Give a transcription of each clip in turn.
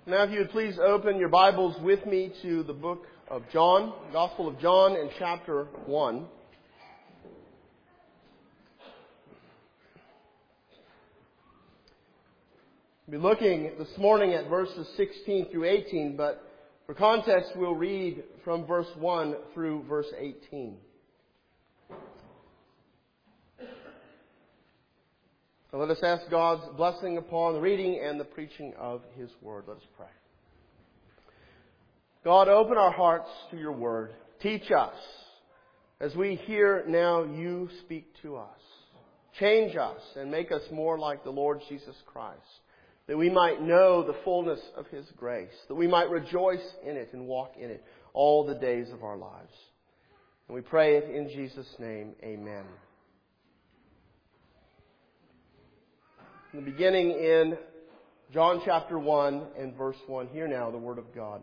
Now if you would please open your Bibles with me to the book of John, Gospel of John in chapter 1. We'll be looking this morning at verses 16 through 18, but for context we'll read from verse 1 through verse 18. So let us ask God's blessing upon the reading and the preaching of His Word. Let us pray. God, open our hearts to Your Word. Teach us as we hear now You speak to us. Change us and make us more like the Lord Jesus Christ, that we might know the fullness of His grace, that we might rejoice in it and walk in it all the days of our lives. And we pray it in Jesus' name. Amen. In the beginning in John chapter 1 and verse 1, hear now the Word of God.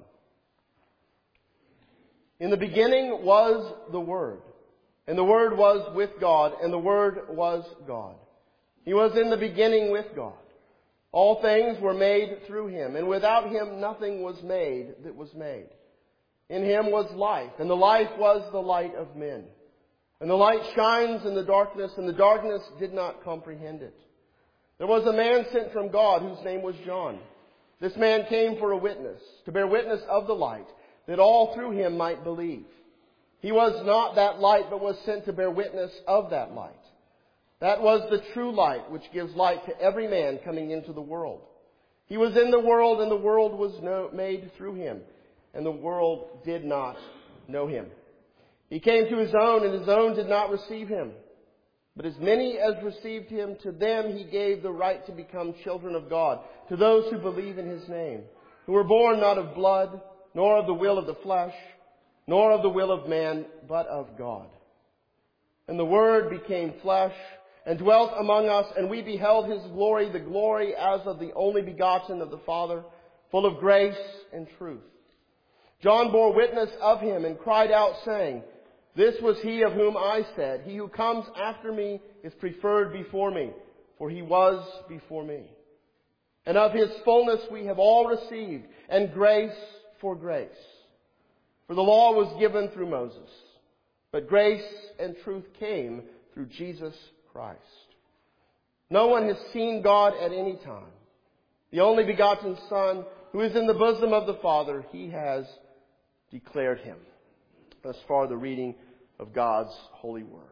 In the beginning was the Word, and the Word was with God, and the Word was God. He was in the beginning with God. All things were made through Him, and without Him nothing was made that was made. In Him was life, and the life was the light of men. And the light shines in the darkness, and the darkness did not comprehend it. There was a man sent from God whose name was John. This man came for a witness, to bear witness of the light, that all through him might believe. He was not that light, but was sent to bear witness of that light. That was the true light, which gives light to every man coming into the world. He was in the world, and the world was made through Him, and the world did not know Him. He came to His own, and His own did not receive Him. But as many as received Him, to them He gave the right to become children of God, to those who believe in His name, who were born not of blood, nor of the will of the flesh, nor of the will of man, but of God. And the Word became flesh, and dwelt among us, and we beheld His glory, the glory as of the only begotten of the Father, full of grace and truth. John bore witness of Him, and cried out, saying, This was He of whom I said, He who comes after me is preferred before me, for He was before me. And of His fullness we have all received, and grace for grace. For the law was given through Moses, but grace and truth came through Jesus Christ. No one has seen God at any time. The only begotten Son, who is in the bosom of the Father, He has declared Him. Thus far the reading of God's holy word.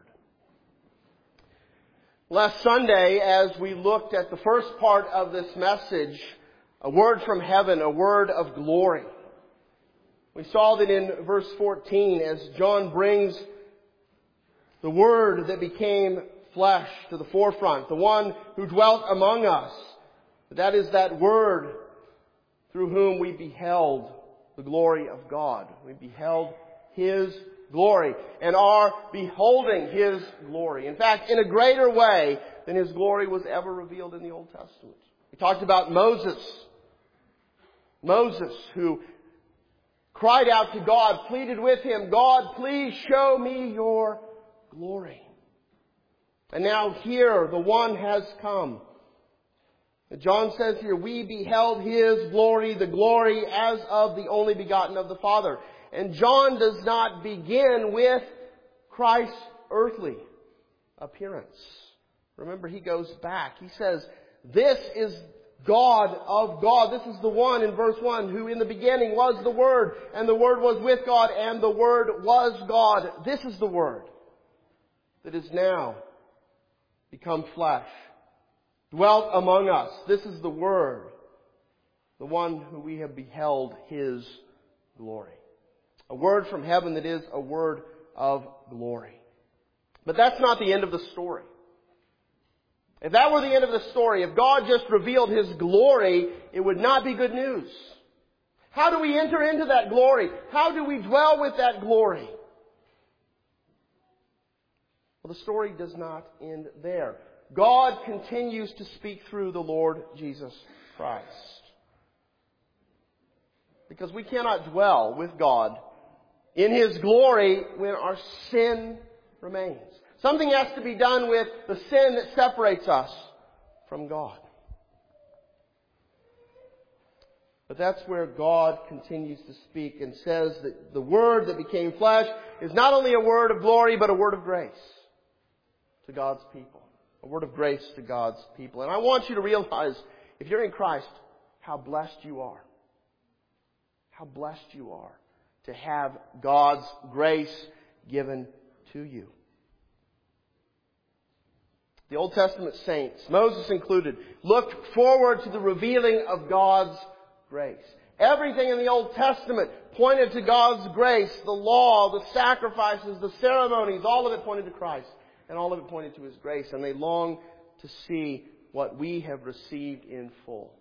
Last Sunday, as we looked at the first part of this message, a word from heaven, a word of glory, we saw that in verse 14, as John brings the Word that became flesh to the forefront, the one who dwelt among us, that is that Word through whom we beheld the glory of God. We beheld His glory and are beholding His glory. In fact, in a greater way than His glory was ever revealed in the Old Testament. We talked about Moses. Moses, who cried out to God, pleaded with Him, God, please show me Your glory. And now here, the One has come. John says here, we beheld His glory, the glory as of the only begotten of the Father. And John does not begin with Christ's earthly appearance. Remember, he goes back. He says, this is God of God. This is the one in verse 1 who in the beginning was the Word, and the Word was with God, and the Word was God. This is the Word that is now become flesh, dwelt among us. This is the Word, the one who we have beheld His glory. A word from heaven that is a word of glory. But that's not the end of the story. If that were the end of the story, if God just revealed His glory, it would not be good news. How do we enter into that glory? How do we dwell with that glory? Well, the story does not end there. God continues to speak through the Lord Jesus Christ. Because we cannot dwell with God in His glory when our sin remains. Something has to be done with the sin that separates us from God. But that's where God continues to speak and says that the Word that became flesh is not only a word of glory, but a word of grace to God's people. A word of grace to God's people. And I want you to realize, if you're in Christ, how blessed you are. How blessed you are to have God's grace given to you. The Old Testament saints, Moses included, looked forward to the revealing of God's grace. Everything in the Old Testament pointed to God's grace. The law, the sacrifices, the ceremonies, all of it pointed to Christ. And all of it pointed to His grace. And they long to see what we have received in full.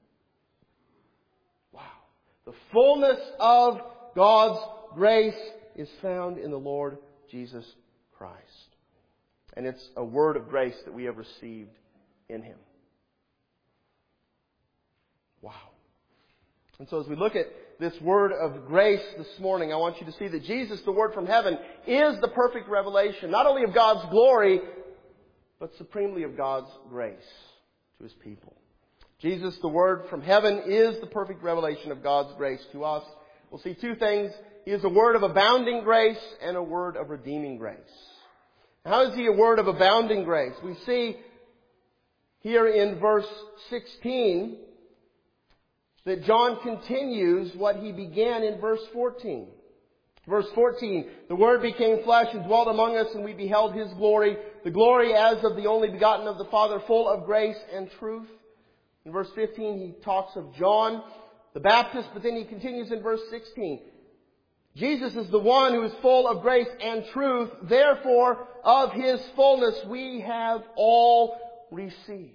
Wow. The fullness of God's grace is found in the Lord Jesus Christ. And it's a word of grace that we have received in Him. Wow. And so as we look at this word of grace this morning, I want you to see that Jesus, the Word from heaven, is the perfect revelation, not only of God's glory, but supremely of God's grace to His people. Jesus, the Word from heaven, is the perfect revelation of God's grace to us. We'll see two things. He is a word of abounding grace and a word of redeeming grace. How is He a word of abounding grace? We see here in verse 16 that John continues what he began in verse 14. Verse 14, the Word became flesh and dwelt among us, and we beheld His glory, the glory as of the only begotten of the Father, full of grace and truth. In verse 15, he talks of John the Baptist, but then he continues in verse 16. Jesus is the one who is full of grace and truth. Therefore, of His fullness we have all received.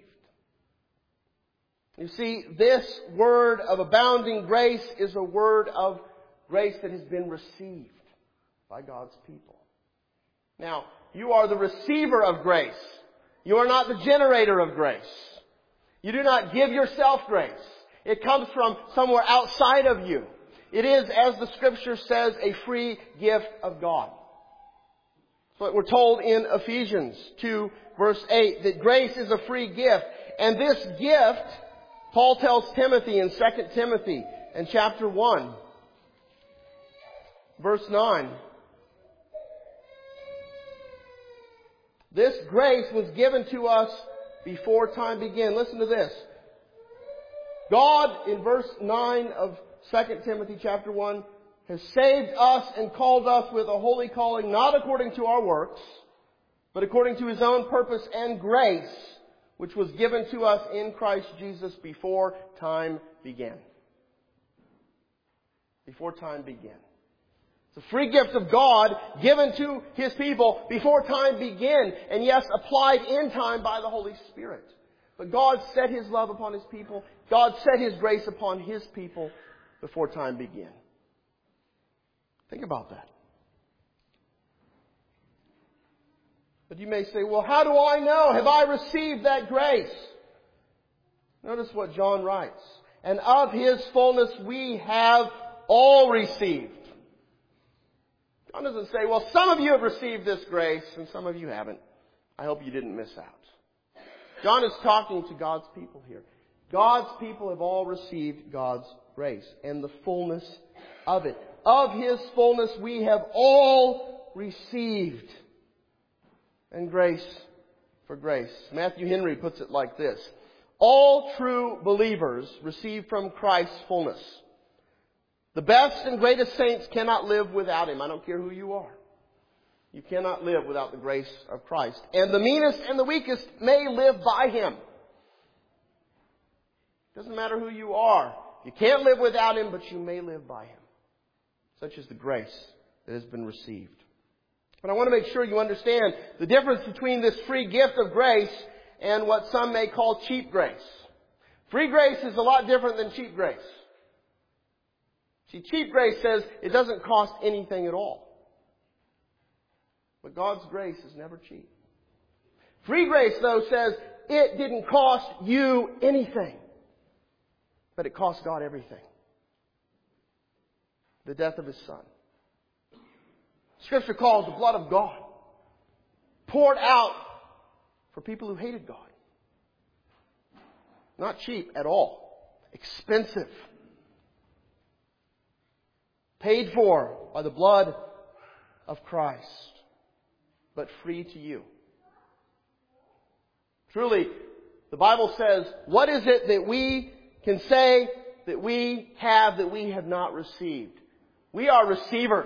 You see, this word of abounding grace is a word of grace that has been received by God's people. Now, you are the receiver of grace. You are not the generator of grace. You do not give yourself grace. It comes from somewhere outside of you. It is, as the Scripture says, a free gift of God. So we're told in Ephesians 2, verse 8, that grace is a free gift. And this gift, Paul tells Timothy in 2 Timothy in chapter 1, verse 9. This grace was given to us before time began. Listen to this. God, in verse 9 of 2 Timothy chapter 1, has saved us and called us with a holy calling, not according to our works, but according to His own purpose and grace, which was given to us in Christ Jesus before time began. Before time began. It's a free gift of God given to His people before time began, and yes, applied in time by the Holy Spirit. But God set His love upon His people. God set His grace upon His people before time began. Think about that. But you may say, well, how do I know? Have I received that grace? Notice what John writes. And of His fullness we have all received. John doesn't say, well, some of you have received this grace and some of you haven't. I hope you didn't miss out. John is talking to God's people here. God's people have all received God's grace and the fullness of it. Of His fullness we have all received. And grace for grace. Matthew Henry puts it like this. All true believers receive from Christ's fullness. The best and greatest saints cannot live without Him. I don't care who you are. You cannot live without the grace of Christ. And the meanest and the weakest may live by Him. Doesn't matter who you are. You can't live without Him, but you may live by Him. Such is the grace that has been received. But I want to make sure you understand the difference between this free gift of grace and what some may call cheap grace. Free grace is a lot different than cheap grace. See, cheap grace says it doesn't cost anything at all. But God's grace is never cheap. Free grace, though, says it didn't cost you anything. But it cost God everything. The death of His Son. Scripture calls the blood of God poured out for people who hated God. Not cheap at all. Expensive. paid for by the blood of Christ, but free to you. Truly, the Bible says, what is it that we can say that we have not received? We are receivers.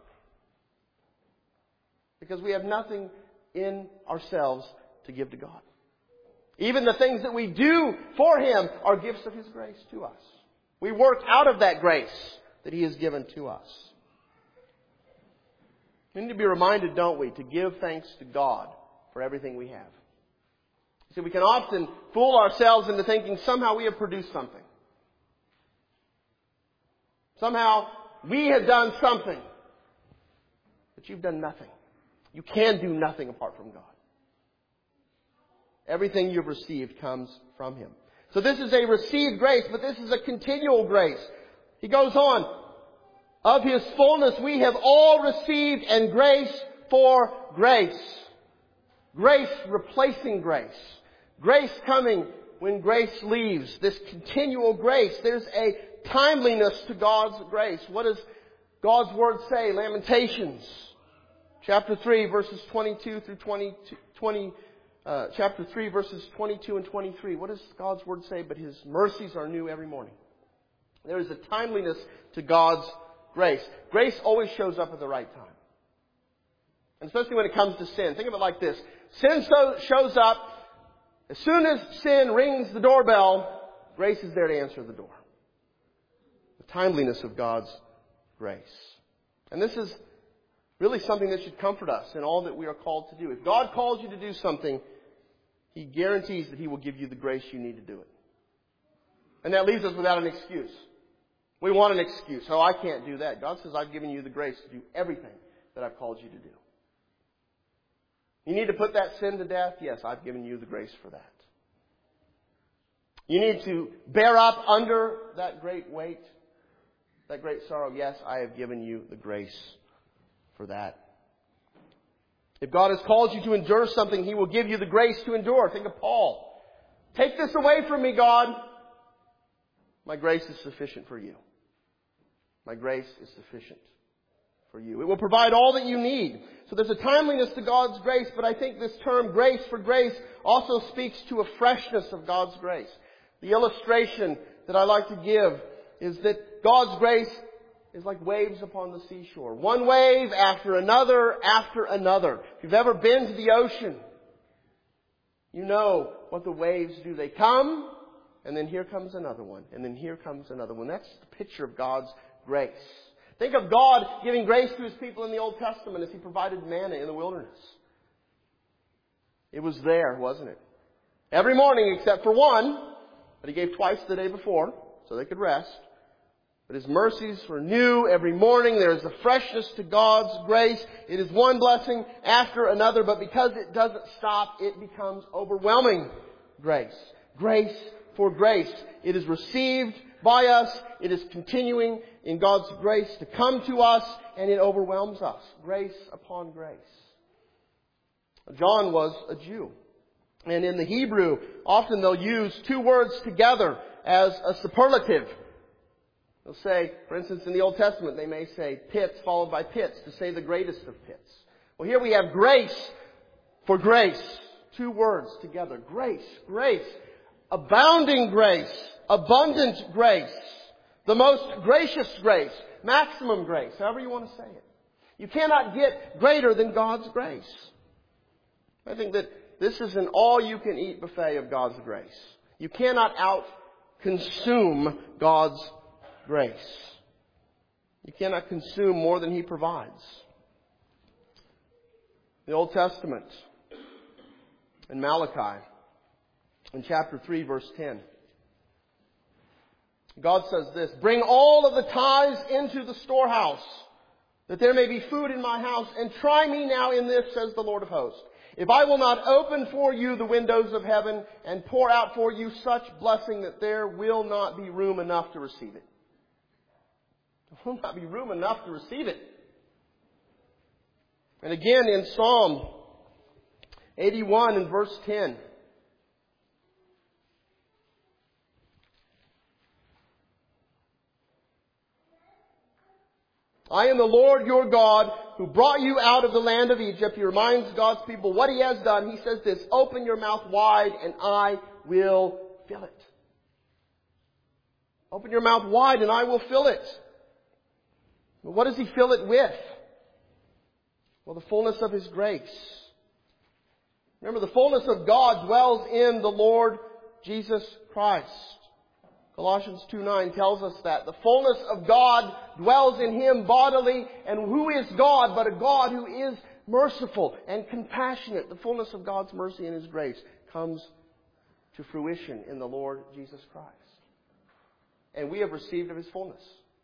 Because we have nothing in ourselves to give to God. Even the things that we do for Him are gifts of His grace to us. We work out of that grace that He has given to us. We need to be reminded, don't we, to give thanks to God for everything we have. See, we can often fool ourselves into thinking somehow we have produced something. Somehow we have done something. But you've done nothing. You can do nothing apart from God. Everything you've received comes from Him. So this is a received grace, but this is a continual grace. He goes on, of His fullness we have all received, and grace for grace. Grace replacing grace. Grace coming when grace leaves. This continual grace. There's a timeliness to God's grace. What does God's Word say? Lamentations. Chapter 3 verses 22 through 20, chapter 3 verses 22 and 23. What does God's Word say? But His mercies are new every morning. There is a timeliness to God's grace. Grace always shows up at the right time. And especially when it comes to sin. Think of it like this. Sin shows up. As soon as sin rings the doorbell, grace is there to answer the door. The timeliness of God's grace. And this is really something that should comfort us in all that we are called to do. If God calls you to do something, He guarantees that He will give you the grace you need to do it. And that leaves us without an excuse. We want an excuse. Oh, I can't do that. God says, I've given you the grace to do everything that I've called you to do. You need to put that sin to death? Yes, I've given you the grace for that. You need to bear up under that great weight, that great sorrow? Yes, I have given you the grace for that. If God has called you to endure something, He will give you the grace to endure. Think of Paul. Take this away from me, God. My grace is sufficient for you. My grace is sufficient for you. It will provide all that you need. So there's a timeliness to God's grace, but I think this term grace for grace also speaks to a freshness of God's grace. The illustration that I like to give is that God's grace is like waves upon the seashore. One wave after another after another. If you've ever been to the ocean, you know what the waves do. They come, and then here comes another one, and then here comes another one. That's the picture of God's grace. Think of God giving grace to His people in the Old Testament as He provided manna in the wilderness. It was there, wasn't it? Every morning except for one, but He gave twice the day before so they could rest. But His mercies were new every morning. There is a freshness to God's grace. It is one blessing after another, but because it doesn't stop, it becomes overwhelming grace. Grace for grace. It is received by us. It is continuing in God's grace to come to us, and it overwhelms us. Grace upon grace. John was a Jew. And in the Hebrew, often they'll use two words together as a superlative. They'll say, for instance, in the Old Testament, they may say pits followed by pits to say the greatest of pits. Well, here we have grace for grace. Two words together. Grace, grace. Abounding grace. Abundant grace. The most gracious grace. Maximum grace. However you want to say it. You cannot get greater than God's grace. I think that this is an all-you-can-eat buffet of God's grace. You cannot out-consume God's grace. You cannot consume more than He provides. The Old Testament, in Malachi, in chapter 3, verse 10, God says this, "Bring all of the tithes into the storehouse, that there may be food in my house, and try me now in this, says the Lord of hosts. If I will not open for you the windows of heaven and pour out for you such blessing that there will not be room enough to receive it." There will not be room enough to receive it. And again in Psalm 81 and verse 10. I am the Lord your God who brought you out of the land of Egypt. He reminds God's people what He has done. He says this, open your mouth wide and I will fill it. Open your mouth wide and I will fill it. But what does He fill it with? Well, the fullness of His grace. Remember, the fullness of God dwells in the Lord Jesus Christ. Colossians 2:9 tells us that. The fullness of God dwells in Him bodily. And who is God but a God who is merciful and compassionate? The fullness of God's mercy and His grace comes to fruition in the Lord Jesus Christ. And we have received of His fullness.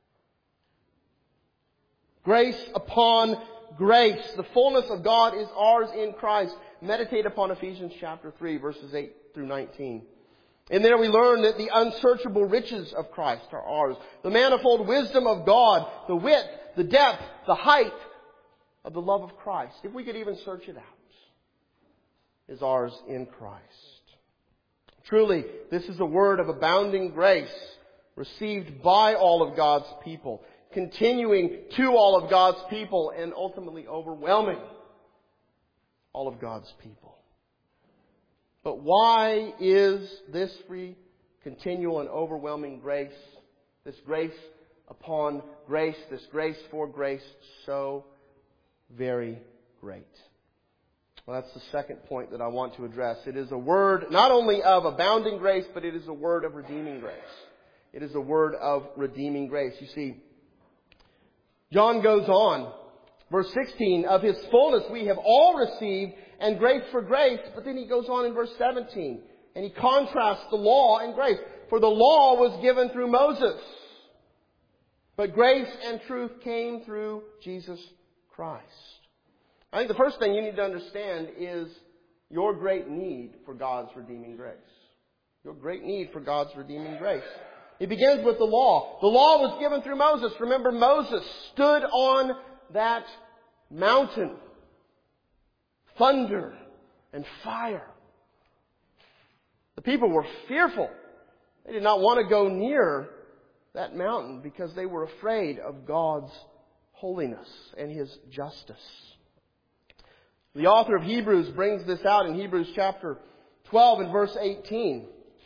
Grace upon grace. The fullness of God is ours in Christ. Meditate upon Ephesians chapter 3, verses 8 through 19. And there we learn that the unsearchable riches of Christ are ours. The manifold wisdom of God, the width, the depth, the height of the love of Christ, if we could even search it out, is ours in Christ. Truly, this is a word of abounding grace received by all of God's people, continuing to all of God's people, and ultimately overwhelming all of God's people. But why is this free, continual, and overwhelming grace, this grace upon grace, this grace for grace, so very great? Well, that's the second point that I want to address. It is a word not only of abounding grace, but it is a word of redeeming grace. It is a word of redeeming grace. You see, John goes on, verse 16, of His fullness we have all received, and grace for grace. But then he goes on in verse 17, and he contrasts the law and grace. For the law was given through Moses, but grace and truth came through Jesus Christ. I think the first thing you need to understand is your great need for God's redeeming grace. Your great need for God's redeeming grace. It begins with the law. The law was given through Moses. Remember, Moses stood on that mountain. Thunder and fire. The people were fearful. They did not want to go near that mountain because they were afraid of God's holiness and His justice. The author of Hebrews brings this out in Hebrews chapter 12 and verse 18.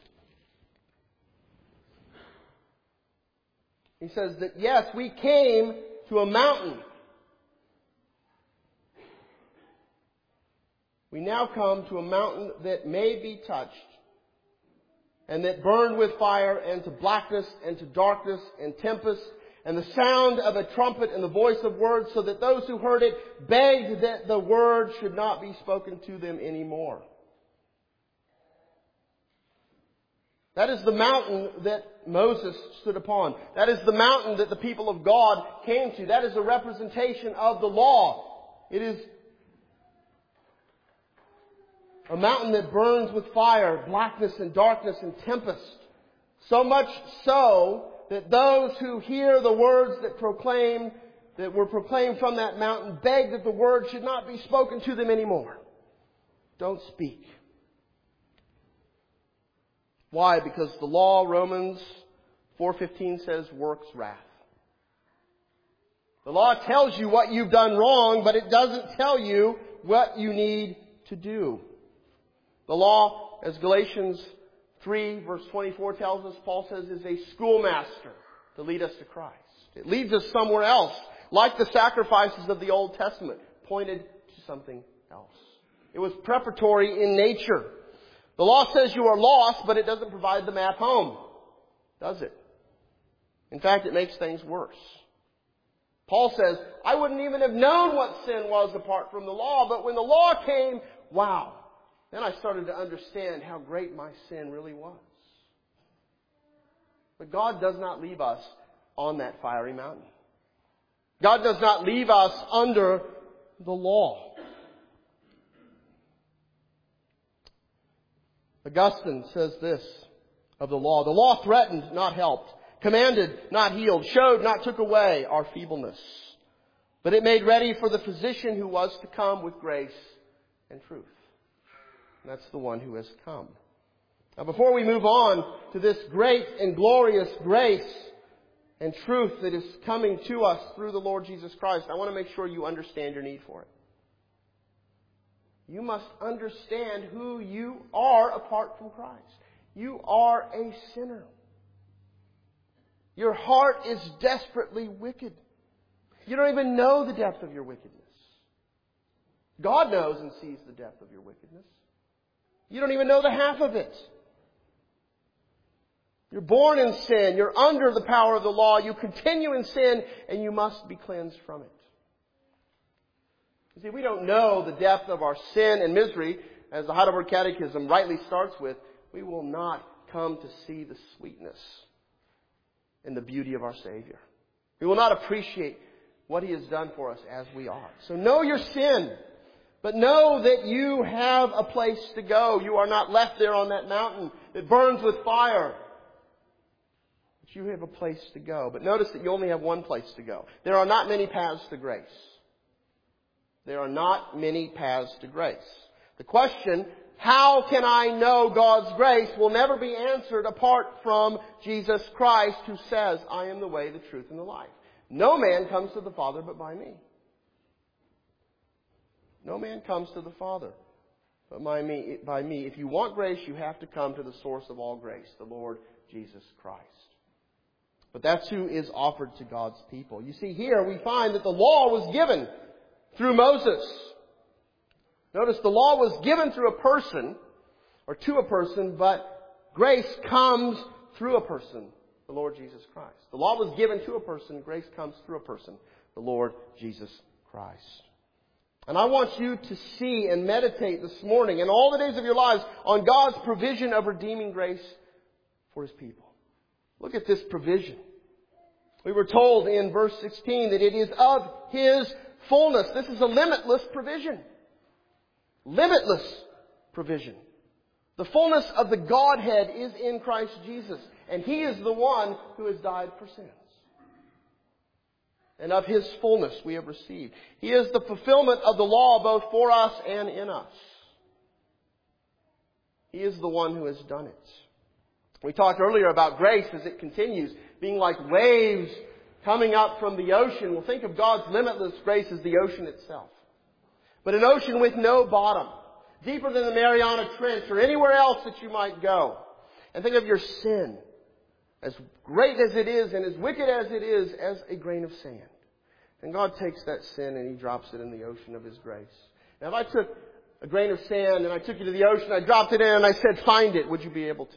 He says that, yes, we came to a mountain. We now come to a mountain that may be touched, and that burned with fire, and to blackness, and to darkness, and tempest, and the sound of a trumpet, and the voice of words, so that those who heard it begged that the word should not be spoken to them anymore. That is the mountain that Moses stood upon. That is the mountain that the people of God came to. That is a representation of the law. It is a mountain that burns with fire, blackness and darkness and tempest. So much so that those who hear the words that were proclaimed from that mountain beg that the word should not be spoken to them anymore. Don't speak. Why? Because the law, Romans 4:15 says, works wrath. The law tells you what you've done wrong, but it doesn't tell you what you need to do. The law, as Galatians 3 verse 24 tells us, Paul says, is a schoolmaster to lead us to Christ. It leads us somewhere else, like the sacrifices of the Old Testament, pointed to something else. It was preparatory in nature. The law says you are lost, but it doesn't provide the map home, does it? In fact, it makes things worse. Paul says, I wouldn't even have known what sin was apart from the law, but when the law came, wow. Then I started to understand how great my sin really was. But God does not leave us on that fiery mountain. God does not leave us under the law. Augustine says this of the law. The law threatened, not helped. Commanded, not healed. Showed, not took away our feebleness. But it made ready for the physician who was to come with grace and truth. And that's the one who has come. Now before we move on to this great and glorious grace and truth that is coming to us through the Lord Jesus Christ, I want to make sure you understand your need for it. You must understand who you are apart from Christ. You are a sinner. Your heart is desperately wicked. You don't even know the depth of your wickedness. God knows and sees the depth of your wickedness. You don't even know the half of it. You're born in sin. You're under the power of the law. You continue in sin, and you must be cleansed from it. You see, we don't know the depth of our sin and misery, as the Heidelberg Catechism rightly starts with. We will not come to see the sweetness and the beauty of our Savior. We will not appreciate what He has done for us as we are. So know your sin, but know that you have a place to go. You are not left there on that mountain that burns with fire. But you have a place to go. But notice that you only have one place to go. There are not many paths to grace. There are not many paths to grace. The question, how can I know God's grace, will never be answered apart from Jesus Christ, who says, I am the way, the truth, and the life. No man comes to the Father but by me. No man comes to the Father but by me. If you want grace, you have to come to the source of all grace, the Lord Jesus Christ. But that's who is offered to God's people. You see, here we find that the law was given through Moses. Notice the law was given through a person, or to a person, but grace comes through a person, the Lord Jesus Christ. The law was given to a person, grace comes through a person, the Lord Jesus Christ. And I want you to see and meditate this morning and all the days of your lives on God's provision of redeeming grace for His people. Look at this provision. We were told in verse 16 that it is of His fullness. This is a limitless provision. Limitless provision. The fullness of the Godhead is in Christ Jesus. And He is the one who has died for sins. And of His fullness we have received. He is the fulfillment of the law both for us and in us. He is the one who has done it. We talked earlier about grace as it continues, being like waves coming up from the ocean. Well, think of God's limitless grace as the ocean itself. But an ocean with no bottom, deeper than the Mariana Trench or anywhere else that you might go. And think of your sin, as great as it is and as wicked as it is, as a grain of sand. And God takes that sin and He drops it in the ocean of His grace. Now, if I took a grain of sand and I took you to the ocean, I dropped it in and I said, find it, would you be able to?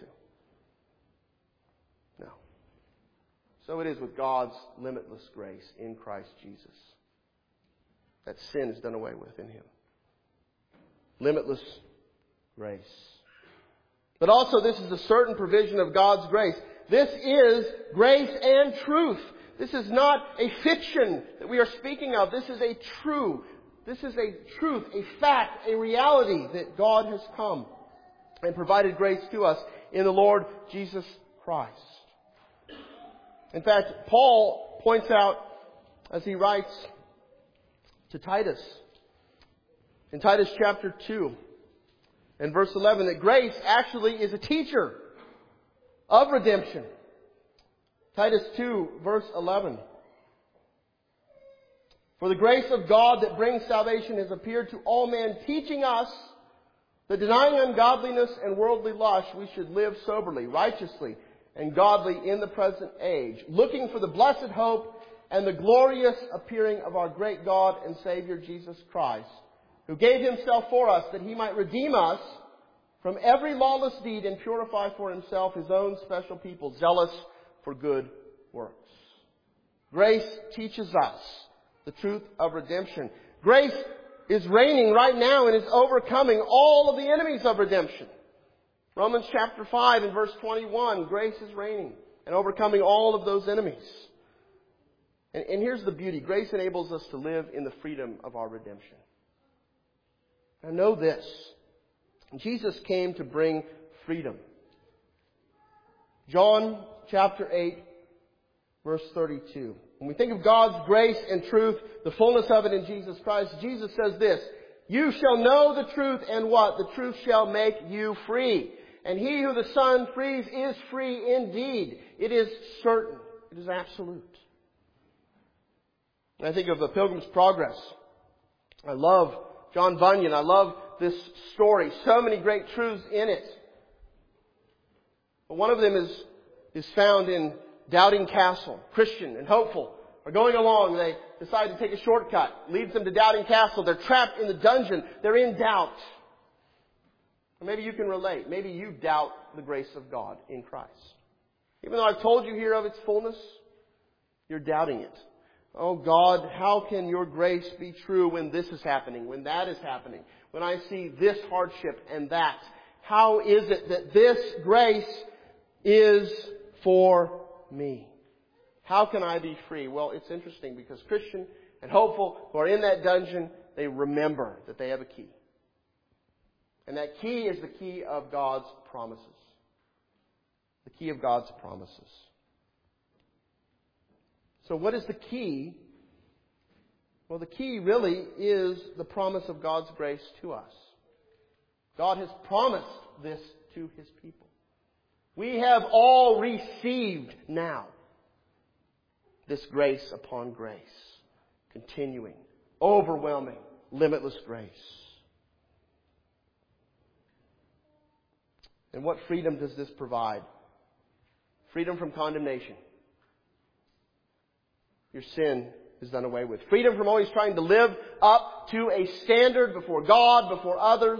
No. So it is with God's limitless grace in Christ Jesus. That sin is done away with in Him. Limitless grace. But also this is a certain provision of God's grace. This is grace and truth. This is not a fiction that we are speaking of. This is a truth, a fact, a reality that God has come and provided grace to us in the Lord Jesus Christ. In fact, Paul points out as he writes to Titus, in Titus chapter 2 and verse 11, that grace actually is a teacher of redemption. Titus 2 verse 11. For the grace of God that brings salvation has appeared to all men, teaching us that denying ungodliness and worldly lust, we should live soberly, righteously, and godly in the present age, looking for the blessed hope and the glorious appearing of our great God and Savior Jesus Christ, who gave Himself for us that He might redeem us from every lawless deed and purify for Himself His own special people, zealous for good works. Grace teaches us the truth of redemption. Grace is reigning right now and is overcoming all of the enemies of redemption. Romans chapter 5 and verse 21, grace is reigning and overcoming all of those enemies. And here's the beauty. Grace enables us to live in the freedom of our redemption. Now know this. Jesus came to bring freedom. John chapter 8, verse 32. When we think of God's grace and truth, the fullness of it in Jesus Christ, Jesus says this, you shall know the truth, and what? The truth shall make you free. And he who the Son frees is free indeed. It is certain. it is absolute. And I think of the Pilgrim's Progress. I love John Bunyan. I love this story. So many great truths in it. But one of them is found in Doubting Castle. Christian and hopeful are going along. They decide to take a shortcut. Leads them to Doubting Castle. They're trapped in the dungeon. They're in doubt. Or maybe you can relate. Maybe you doubt the grace of God in Christ. Even though I've told you here of its fullness, you're doubting it. Oh God, how can your grace be true when this is happening, when that is happening, when I see this hardship and that? How is it that this grace is for me? How can I be free? Well, it's interesting because Christian and hopeful who are in that dungeon, they remember that they have a key. And that key is the key of God's promises. The key of God's promises. So what is the key? Well, the key really is the promise of God's grace to us. God has promised this to His people. We have all received now this grace upon grace. Continuing, overwhelming, limitless grace. And what freedom does this provide? Freedom from condemnation. Your sin is done away with. Freedom from always trying to live up to a standard before God, before others.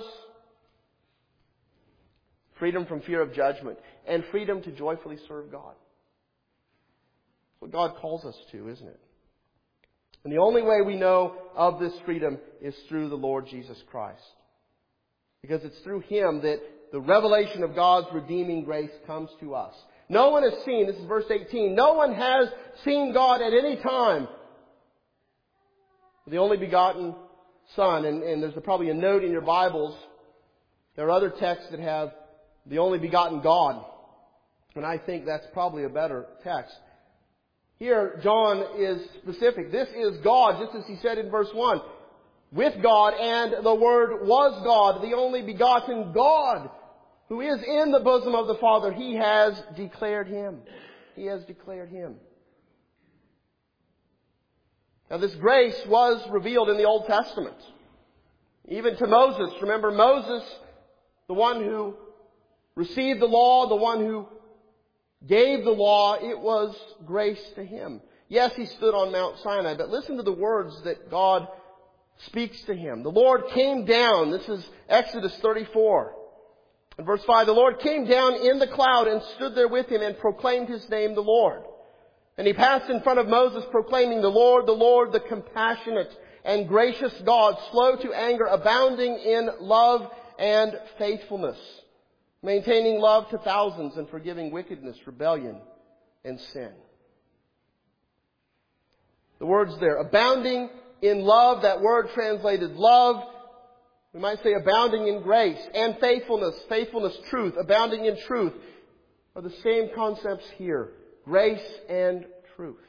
Freedom from fear of judgment. And freedom to joyfully serve God. That's what God calls us to, isn't it? And the only way we know of this freedom is through the Lord Jesus Christ. Because it's through Him that the revelation of God's redeeming grace comes to us. No one has seen, this is verse 18, no one has seen God at any time. The only begotten Son, and there's probably a note in your Bibles, there are other texts that have the only begotten God. And I think that's probably a better text. Here, John is specific. This is God, just as he said in verse 1. With God, and the Word was God, the only begotten God, who is in the bosom of the Father. He has declared Him. He has declared Him. Now this grace was revealed in the Old Testament. Even to Moses. Remember Moses, the one who received the law, the one who gave the law, it was grace to him. Yes, he stood on Mount Sinai, but listen to the words that God speaks to him. The Lord came down. This is Exodus 34. In verse 5, the Lord came down in the cloud and stood there with him and proclaimed His name, the Lord. And He passed in front of Moses proclaiming, the Lord, the compassionate and gracious God, slow to anger, abounding in love and faithfulness, maintaining love to thousands and forgiving wickedness, rebellion, and sin. The words there, abounding in love, that word translated love, we might say abounding in grace, and faithfulness, truth, abounding in truth, are the same concepts here. Grace and truth.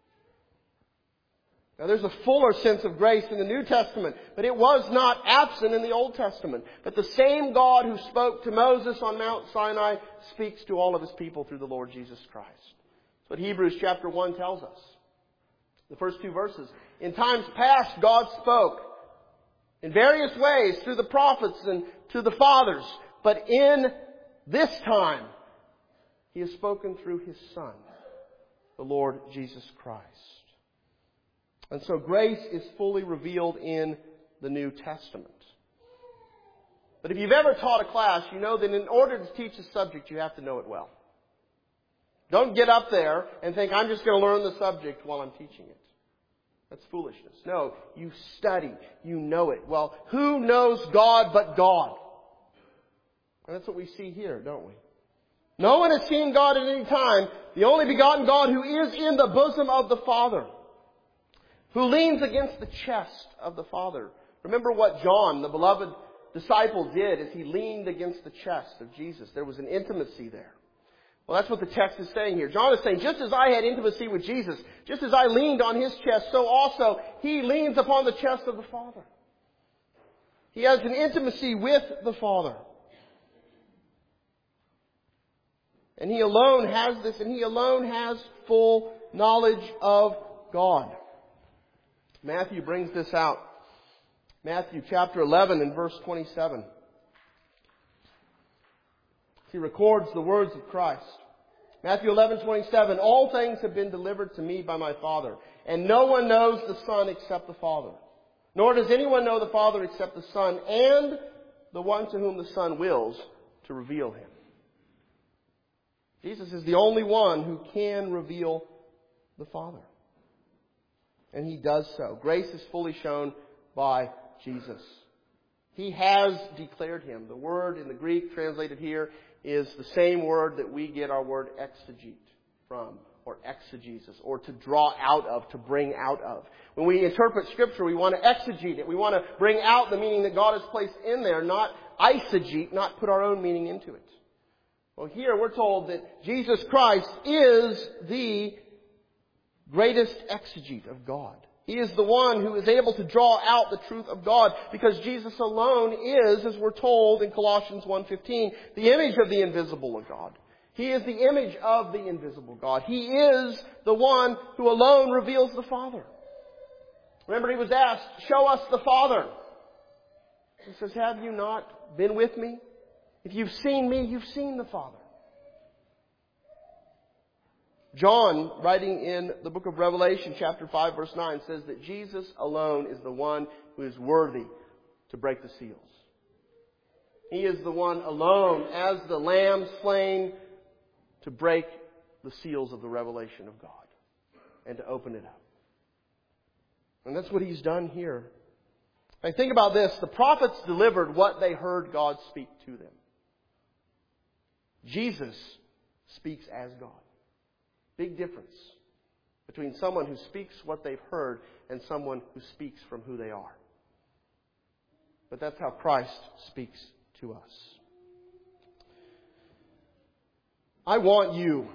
Now there's a fuller sense of grace in the New Testament, but it was not absent in the Old Testament. But the same God who spoke to Moses on Mount Sinai speaks to all of His people through the Lord Jesus Christ. That's what Hebrews chapter 1 tells us. The first two verses. In times past, God spoke in various ways through the prophets and to the fathers. But in this time, He has spoken through His Son, the Lord Jesus Christ. And so grace is fully revealed in the New Testament. But if you've ever taught a class, you know that in order to teach a subject, you have to know it well. Don't get up there and think, I'm just going to learn the subject while I'm teaching it. That's foolishness. No, you study. You know it. Well, who knows God but God? And that's what we see here, don't we? No one has seen God at any time. The only begotten God who is in the bosom of the Father, who leans against the chest of the Father. Remember what John, the beloved disciple, did as he leaned against the chest of Jesus. There was an intimacy there. Well, that's what the text is saying here. John is saying, just as I had intimacy with Jesus, just as I leaned on His chest, so also He leans upon the chest of the Father. He has an intimacy with the Father. And He alone has this, and He alone has full knowledge of God. Matthew brings this out. Matthew chapter 11 and verse 27. He records the words of Christ. Matthew 11:27, all things have been delivered to me by my Father, and no one knows the Son except the Father. Nor does anyone know the Father except the Son, and the one to whom the Son wills to reveal Him. Jesus is the only one who can reveal the Father. And He does so. Grace is fully shown by Jesus. He has declared Him. The word in the Greek translated here is the same word that we get our word exegete from, or exegesis, or to draw out of, to bring out of. When we interpret Scripture, we want to exegete it. We want to bring out the meaning that God has placed in there, not eisegete, not put our own meaning into it. Well, here we're told that Jesus Christ is the greatest exegete of God. He is the one who is able to draw out the truth of God, because Jesus alone is, as we're told in Colossians 1:15, the image of the invisible of God. He is the image of the invisible God. He is the one who alone reveals the Father. Remember, He was asked, show us the Father. He says, have you not been with me? If you've seen me, you've seen the Father. John, writing in the book of Revelation, chapter 5, verse 9, says that Jesus alone is the one who is worthy to break the seals. He is the one alone, as the Lamb slain, to break the seals of the revelation of God and to open it up. And that's what He's done here. I think about this. The prophets delivered what they heard God speak to them. Jesus speaks as God. Big difference between someone who speaks what they've heard and someone who speaks from who they are. But that's how Christ speaks to us. I want you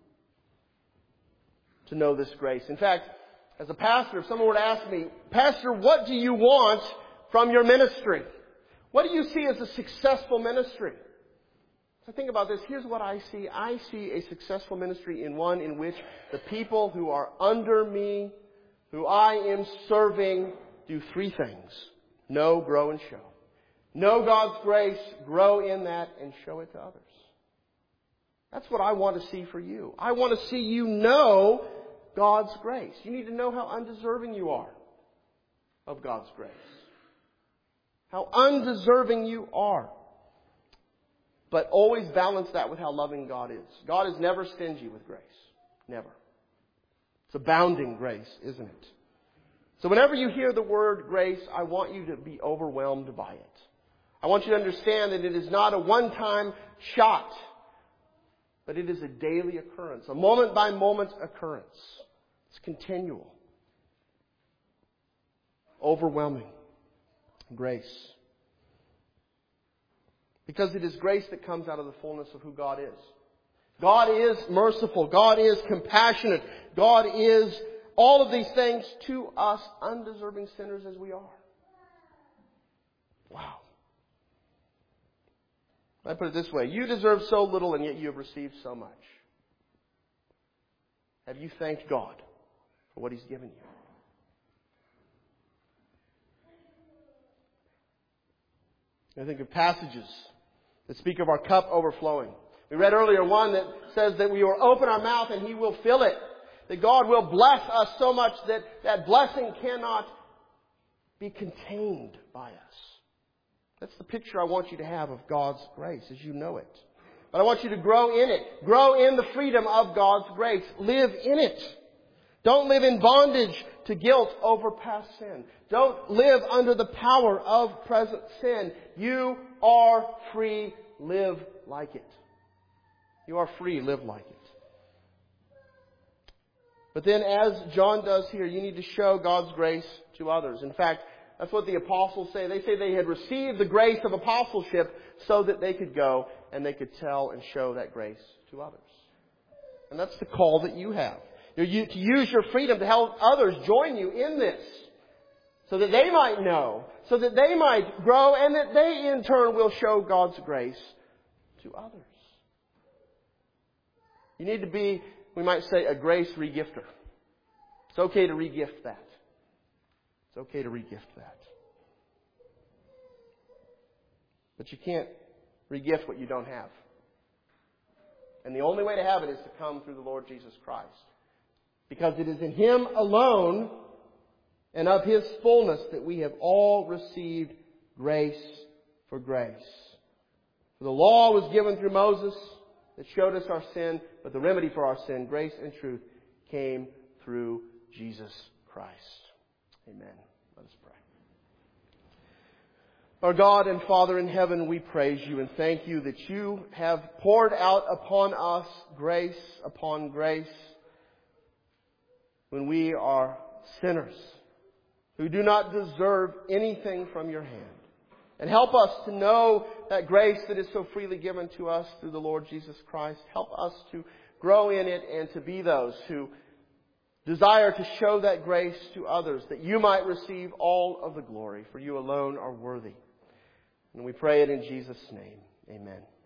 to know this grace. In fact, as a pastor, if someone were to ask me, Pastor, what do you want from your ministry? What do you see as a successful ministry? So think about this. Here's what I see. I see a successful ministry in one in which the people who are under me, who I am serving, do three things. Know, grow, and show. Know God's grace, grow in that, and show it to others. That's what I want to see for you. I want to see you know God's grace. You need to know how undeserving you are of God's grace. How undeserving you are. But always balance that with how loving God is. God is never stingy with grace. Never. It's abounding grace, isn't it? So whenever you hear the word grace, I want you to be overwhelmed by it. I want you to understand that it is not a one-time shot, but it is a daily occurrence, a moment-by-moment occurrence. It's continual. Overwhelming grace. Because it is grace that comes out of the fullness of who God is. God is merciful. God is compassionate. God is all of these things to us, undeserving sinners as we are. Wow. I put it this way. You deserve so little, and yet you have received so much. Have you thanked God for what He's given you? I think of passages that speak of our cup overflowing. We read earlier one that says that we will open our mouth and He will fill it. That God will bless us so much that that blessing cannot be contained by us. That's the picture I want you to have of God's grace as you know it. But I want you to grow in it. Grow in the freedom of God's grace. Live in it. Don't live in bondage to guilt over past sin. Don't live under the power of present sin. You are free. Live like it. You are free. Live like it. But then, as John does here, you need to show God's grace to others. In fact, that's what the apostles say. They say they had received the grace of apostleship so that they could go and they could tell and show that grace to others. And that's the call that you have. To use your freedom to help others join you in this. So that they might know. So that they might grow. And that they in turn will show God's grace to others. You need to be we might say, a grace regifter. It's okay to regift that. It's okay to regift that. But you can't regift what you don't have. And the only way to have it is to come through the Lord Jesus Christ. Because it is in Him alone and of His fullness that we have all received grace for grace. For the law was given through Moses that showed us our sin, but the remedy for our sin, grace and truth, came through Jesus Christ. Amen. Let us pray. Our God and Father in heaven, we praise You and thank You that You have poured out upon us grace upon grace when we are sinners who do not deserve anything from Your hand. And help us to know that grace that is so freely given to us through the Lord Jesus Christ. Help us to grow in it and to be those who desire to show that grace to others, that You might receive all of the glory, for You alone are worthy. And we pray it in Jesus' name. Amen.